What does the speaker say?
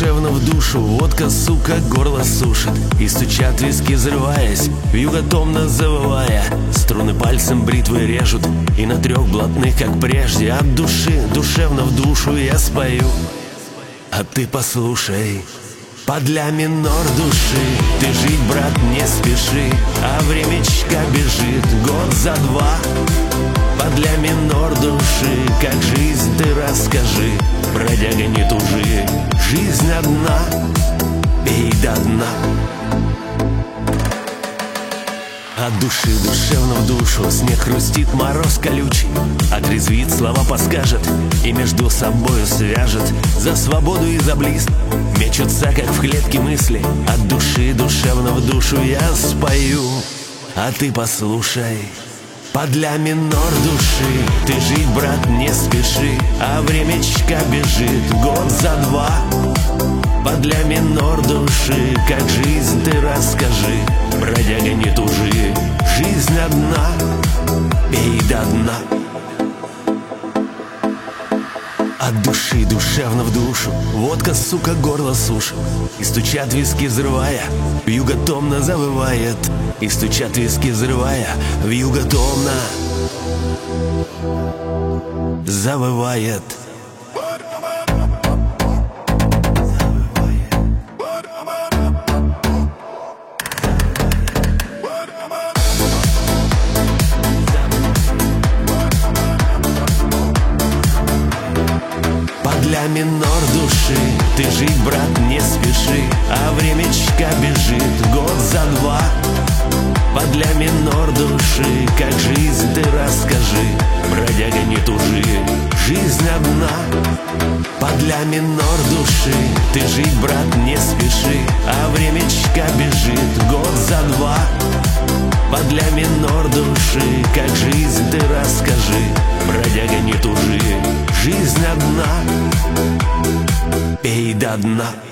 душевно в душу, водка, сука, горло сушит. И стучат виски, взрываясь, вьюга томно завывая. Струны пальцем бритвы режут, и на трех блатных, как прежде. От души, душевно в душу я спою. А ты послушай, под ля минор души. Ты жить, брат, не спеши, а времечко бежит год за два. Под ля минор души, как жизнь ты расскажи. Бродяга, не тужи, жизнь одна, пей до дна. От души, душевно в душу, снег хрустит, мороз колючий. Отрезвит, слова подскажет и между собою свяжет. За свободу и за близ мечутся, как в клетке мысли. От души, душевно в душу я спою. А ты послушай, под ля минор души. Ты жить, брат, не спеши, а времечко бежит год за два. Под ля минор души, как жизнь ты расскажи. Бродяга, не тужи, жизнь одна, пей до дна. От души, душевно в душу, водка, сука, горло сушит. И стучат виски, взрывая, вьюга томно завывает. И стучат виски, взрывая, вьюга томно завывает. Под ля минор души, ты жить, брат, не спеши, а времечко бежит год за два. Под ля минор души, как жизнь ты расскажи. Бродяга, не тужи, жизнь одна. Под ля минор души, ты жить, брат, не спеши, а времечко бежит год за два. Под ля минор души, как жизнь ты расскажи. Бродяга, не тужи, жизнь одна, пей до дна.